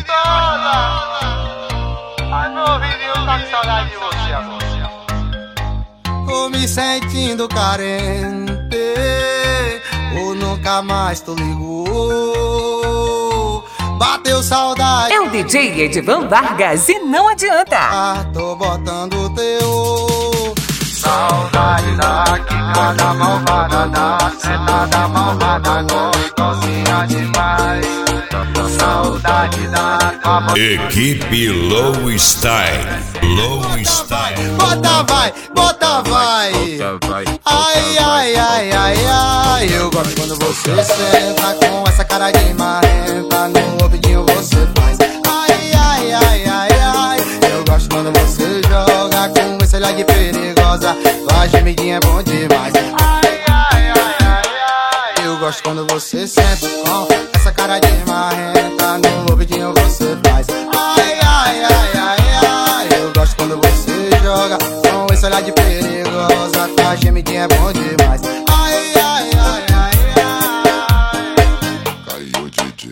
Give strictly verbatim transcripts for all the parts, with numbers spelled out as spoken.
gostosa. Ai, meu ouvidinho tá com saudade de você agora. Tô me sentindo carente, ou nunca mais tu ligou. Bateu saudade. É o D J Edivan Vargas e não adianta. Ah, tô botando teu. Saudade da quicada malvada, da sentada malvada, gostosinha demais. Saudade da tua Equipe Low Style. Low Style. Bota vai, bota vai. Ai, ai, ai, ai, ai. Eu gosto quando você senta com essa cara de marrenta. No ouvidinho você faz. Ai, ai, ai, ai, ai. Eu gosto quando você joga com esse olhar de perigosa. Tua gemidinha é bom demais. Ai, ai, ai, ai, ai. Eu gosto quando você senta com essa cara de marrenta. No ouvidinho você faz. Ai, ai, ai, ai, ai. Eu gosto quando você joga com esse olhar de perigosa. Tua gemidinha é bom demais. Ai, ai, ai, ai, ai. Caiu D J.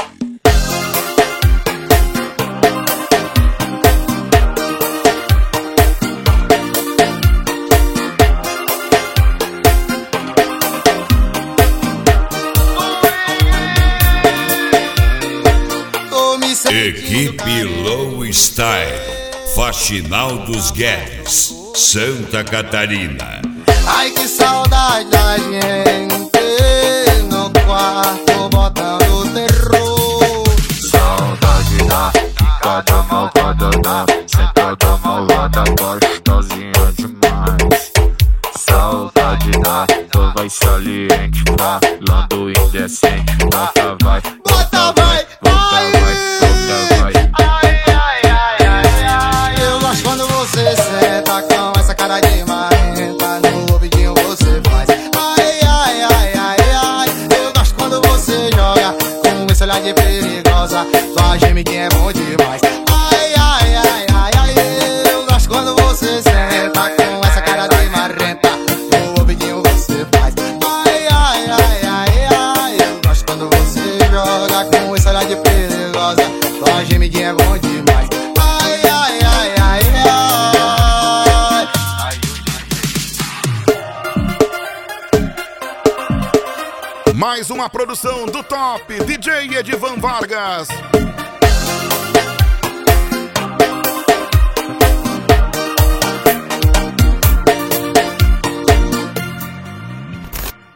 Equipe Low Style, Faxinal dos Guedes, Santa Catarina. Ai, que saudade da gente no quarto botando terror. saudade da quicada malvada, da sentada malvada, gostosinha demais. Saudade da tua vai saliente, falando indecente. Bota vai, Bota vai, vai. Ai, ai, ai, ai, ai. Eu gosto quando você senta com essa cara de marrenta. No ouvidinho você faz. Ai, ai, ai, ai, ai. Eu gosto quando você joga com esse olhar de perigosa. Tua gemidinha é bom demais. Ai, ai, ai, ai, ai. Eu gosto quando você senta com essa cara de marrenta. No ouvidinho você faz. Ai, ai, ai, ai, ai. Eu gosto quando você joga com esse olhar de perigosa. Tua gemidinha é bom demais. Ai, ai, ai, ai, ai. Mais uma produção do top D J Edivan Vargas.